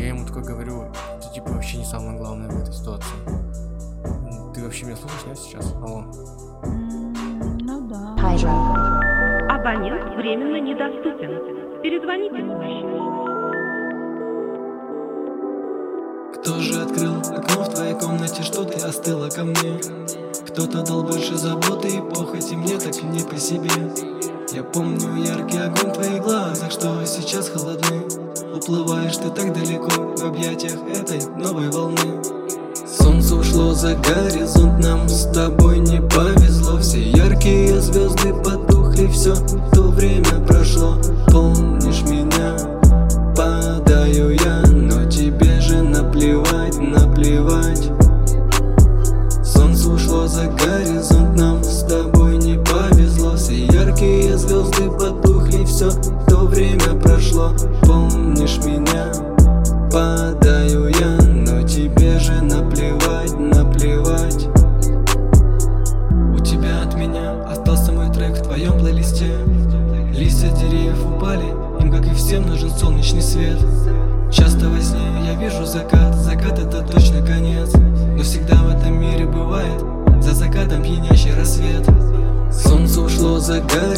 я ему такой говорю: ты типа вообще не самое главное в этой ситуации. Ты вообще меня слушаешь, нет, сейчас? Алло. Ну да. Абонент временно недоступен. Перезвоните позже. Кто же открыл окно в твоей комнате, что ты остыла ко мне? Кто-то дал больше заботы и похоти, мне так не по себе. Я помню яркий огонь в твоих глазах, что сейчас холодны. Уплываешь ты так далеко в объятиях этой новой волны. Солнце ушло за горизонт, нам с тобой не повезло. Все яркие звезды потухли, все то время прошло. Помнишь меня? Падаю я, но тебе же наплевать, наплевать. Солнце ушло за горизонт, нам с тобой не повезло. Все яркие звезды потухли, все то время прошло. Помнишь меня? Падаю я, но тебе же наплевать, наплевать. У тебя от меня остался мой трек в твоем плейлисте. Листья деревьев упали, им, как и всем, нужен солнечный свет. Часто во сне я вижу закат, закат это точно конец. Но всегда в этом мире бывает за закатом пьянящий рассвет. Солнце ушло за горизонт.